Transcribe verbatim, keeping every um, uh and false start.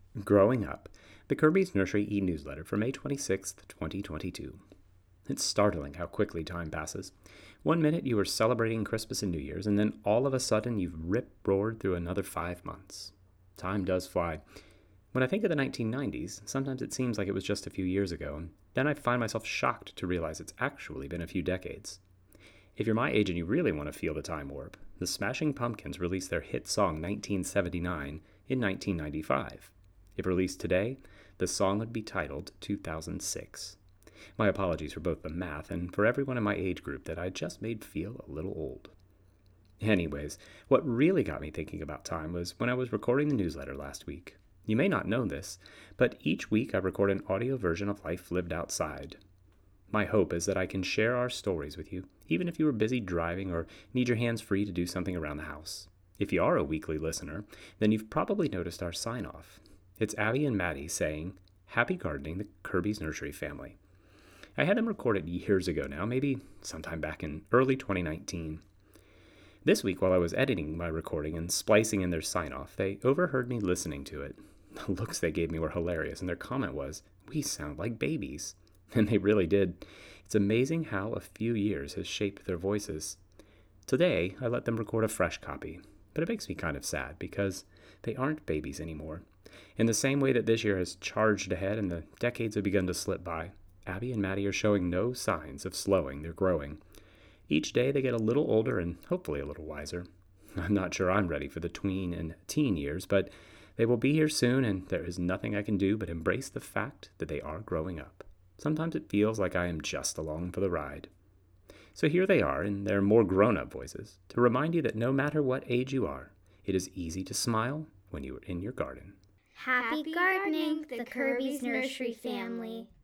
Growing Up, the Kirby's Nursery e-newsletter for May twenty-sixth, twenty twenty-two. It's startling how quickly time passes. One minute you are celebrating Christmas and New Year's, and then all of a sudden you've rip-roared through another five months. Time does fly. When I think of the nineteen nineties, sometimes it seems like it was just a few years ago, and then I find myself shocked to realize it's actually been a few decades. If you're my age and you really want to feel the time warp, the Smashing Pumpkins released their hit song nineteen seventy-nine in nineteen ninety-five. If released today, the song would be titled two thousand six. My apologies for both the math and for everyone in my age group that I just made feel a little old. Anyways, what really got me thinking about time was when I was recording the newsletter last week. You may not know this, but each week I record an audio version of life lived outside. My hope is that I can share our stories with you, even if you are busy driving or need your hands free to do something around the house. If you are a weekly listener, then you've probably noticed our sign-off. It's Abby and Maddie saying, "Happy Gardening, the Kirby's Nursery Family." I had them recorded years ago now, maybe sometime back in early twenty nineteen. This week, while I was editing my recording and splicing in their sign-off, they overheard me listening to it. The looks they gave me were hilarious, and their comment was, "We sound like babies." And they really did. It's amazing how a few years has shaped their voices. Today, I let them record a fresh copy, but it makes me kind of sad because they aren't babies anymore. In the same way that this year has charged ahead and the decades have begun to slip by, Abby and Maddie are showing no signs of slowing their growing. Each day they get a little older and hopefully a little wiser. I'm not sure I'm ready for the tween and teen years, but they will be here soon, and there is nothing I can do but embrace the fact that they are growing up. Sometimes it feels like I am just along for the ride. So here they are in their more grown-up voices to remind you that no matter what age you are, it is easy to smile when you are in your garden. Happy gardening, the Kirby's Nursery family.